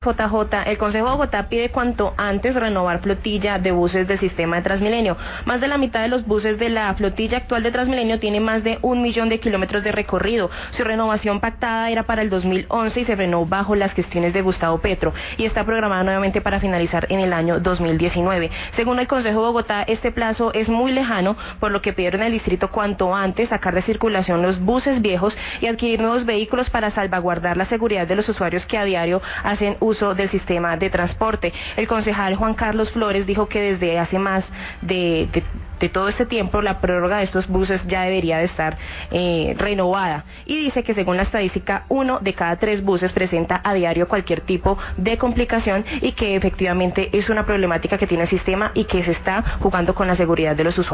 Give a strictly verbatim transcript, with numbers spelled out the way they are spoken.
J J, el Consejo de Bogotá pide cuanto antes renovar flotilla de buses del sistema de Transmilenio. Más de la mitad de los buses de la flotilla actual de Transmilenio tiene más de un millón de kilómetros de recorrido. Su renovación pactada era para el dos mil once y se frenó bajo las gestiones de Gustavo Petro y está programada nuevamente para finalizar en el año dos mil diecinueve. Según el Consejo de Bogotá, este plazo es muy lejano, por lo que pidieron al distrito cuanto antes sacar de circulación los buses viejos y adquirir nuevos vehículos para salvaguardar la seguridad de los usuarios que a diario hacen uso del sistema de transporte. El concejal Juan Carlos Flores dijo que desde hace más de, de, de todo este tiempo la prórroga de estos buses ya debería de estar eh, renovada, y dice que según la estadística uno de cada tres buses presenta a diario cualquier tipo de complicación y que efectivamente es una problemática que tiene el sistema y que se está jugando con la seguridad de los usuarios.